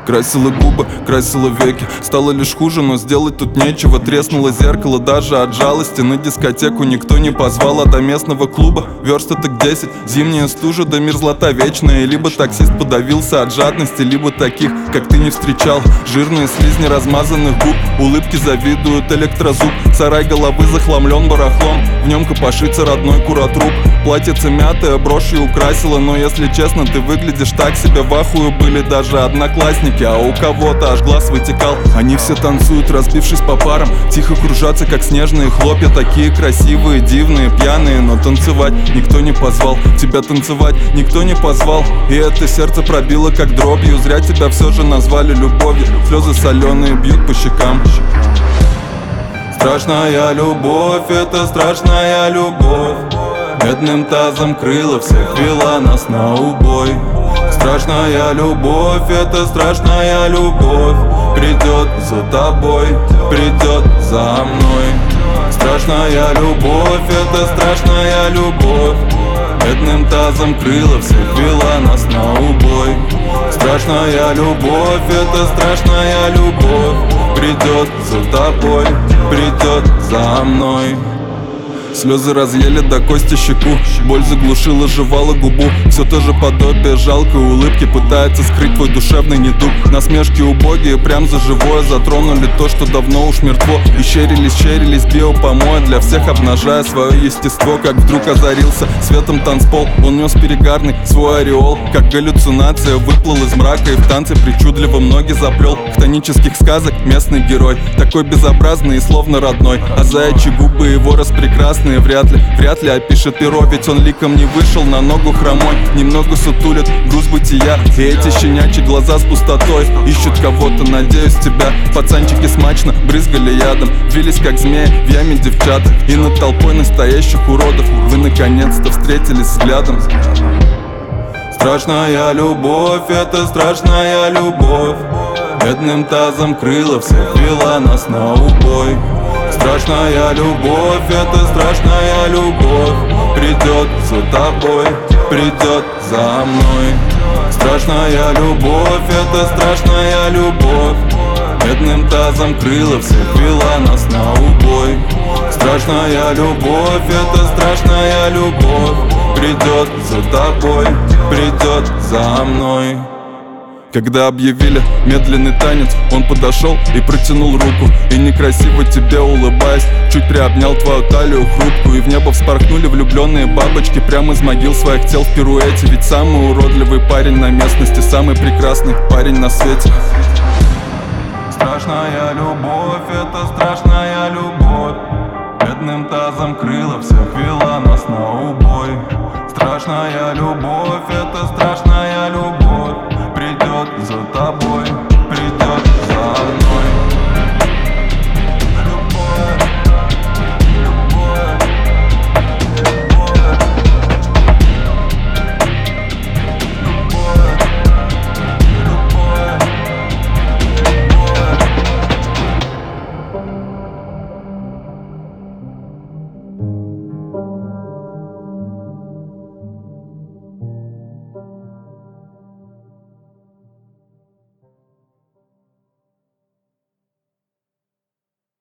Красила губы, красила веки, стало лишь хуже, но сделать тут нечего. Треснуло зеркало даже от жалости. На дискотеку никто не позвал, а до местного клуба версток 10. Зимняя стужа да мерзлота вечная. Либо таксист подавился от жадности, либо таких, как ты, не встречал. Жирные слизни размазанных губ, улыбки завидуют электрозуб. Сарай головы захламлен барахлом, в нем копошится родной куротруп. Платьице мятое брошью украсила, но если честно, ты выглядишь так себе. В ахую были даже одноклассники, а у кого-то аж глаз вытекал. Они все танцуют, разбившись по парам, тихо кружатся, как снежные хлопья. Такие красивые, дивные, пьяные, но танцевать никто не позвал. Тебя танцевать никто не позвал, и это сердце пробило как дробью. Зря тебя все же назвали любовью, слезы соленые бьют по щекам. Страшная любовь, это страшная любовь. Медным тазом крыло всех вела нас на убой. Страшная любовь, это страшная любовь. Придет за тобой, придет за мной. Страшная любовь, это страшная любовь. Медным тазом крыло всех вела нас на убой. Страшная любовь, это страшная любовь. Придет за тобой, придет за мной. Слезы разъели до кости щеку, боль заглушила, жевала губу. Все то же подобие жалкой улыбки пытается скрыть твой душевный недуг. Насмешки убогие, прям за живое затронули то, что давно уж мертво. И щерились биопомои для всех, обнажая свое естество. Как вдруг озарился светом танцпол, он нес перегарный свой ореол. Как галлюцинация выплыл из мрака и в танце причудливо ноги заплел. Хтонических сказок местный герой, такой безобразный и словно родной. А заячьи губы его распрекрасны, вряд ли опишет перо, ведь он ликом не вышел на ногу хромой. Немного сутулит груз бытия, и эти щенячьи глаза с пустотой ищут кого-то, надеюсь, тебя. Пацанчики смачно брызгали ядом, вились как змеи в яме девчата. И над толпой настоящих уродов вы наконец-то встретились взглядом. Страшная любовь, это страшная любовь. Медным тазом крыло всех вела нас на убой. Страшная любовь, это страшная любовь. Придет за тобой, придет за мной. Страшная любовь, это страшная любовь. Медным тазом крыло всех вела нас на убой. Страшная любовь, это страшная любовь. Придет за тобой, придет за мной. Когда объявили медленный танец, он подошел и протянул руку. И некрасиво тебе улыбаясь, чуть приобнял твою талию хрупкую. И в небо вспорхнули влюбленные бабочки прямо из могил своих тел в пируэте. Ведь самый уродливый парень на местности, самый прекрасный парень на свете. Страшная любовь, это страшная любовь. Медным тазом крыло всех вела нас на убой. Страшная любовь, это страшная любовь. Придет за тобой.